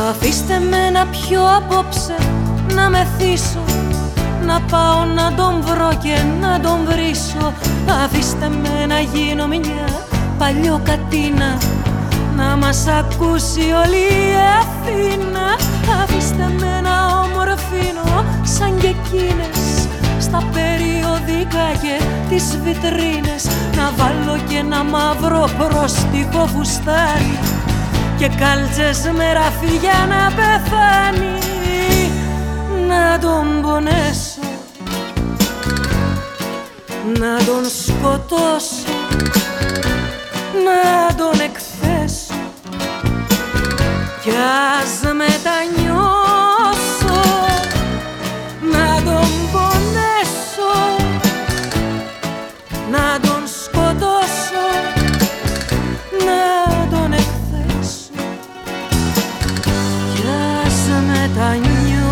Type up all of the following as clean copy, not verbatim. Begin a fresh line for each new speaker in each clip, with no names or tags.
Αφήστε με να πιω απόψε, να μεθύσω, να πάω να τον βρω και να τον βρίσω. Αφήστε με να γίνω μια παλιοκατίνα, να μας ακούσει όλη η Αθήνα. Αφήστε με να ομορφύνω σαν και εκείνες στα περιοδικά και τις βιτρίνες, να βάλω και ένα μαύρο πρόστιχο φουστάρι και κάλτσες με ραφή για να πεθάνει. Να τον πονέσω, να τον σκοτώσω, να τον εκθέσω κι ας μετανιώσω. Να τον πονέσω, να τον σκοτώσω, να τον εκθέσω κι ας μετανιώσω.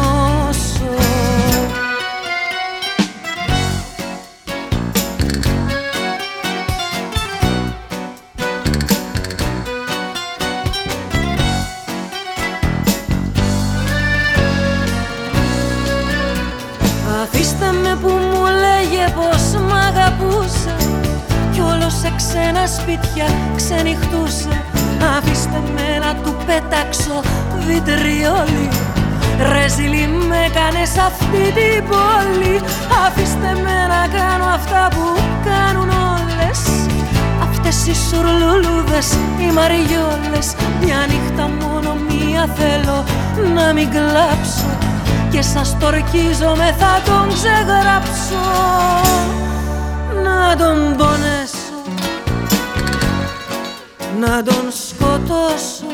Αφήστε με που μου λέγε πως μ' αγαπούσε κι όλο σε ξένα σπίτια ξενυχτούσε. Αφήστε με να του πετάξω βιτριόλι, ρε ζήλι με κάνες αυτή την πόλη. Αφήστε με να κάνω αυτά που κάνουν όλες αυτές οι σουρλουλούδες, οι μαριόλες. Μια νύχτα μόνο μία θέλω να μην κλάψω και σας το ορκίζομαι θα τον ξεγράψω. Να τον πονέσω, να τον σκοτώσω,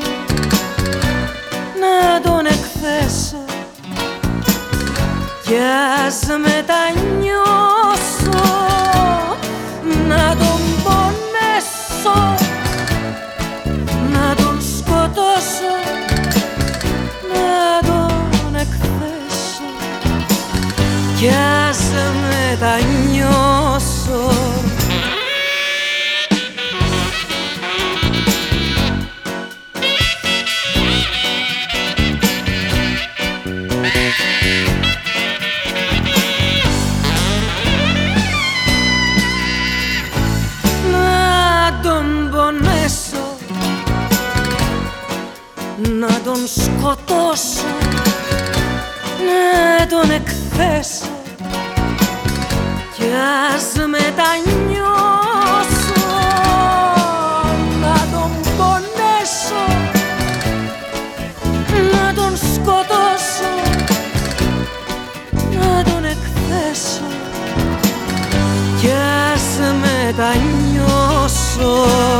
να τον εκθέσω κι ας μετανιώσω. Να τον πονέσω, να τον σκοτώσω, να τον εκθέσω κι ας μετανιώσω. Να τον σκοτώσω, να τον εκθέσω κι ας μετανιώσω. Να τον πονέσω, να τον σκοτώσω, να τον εκθέσω κι ας μετανιώσω.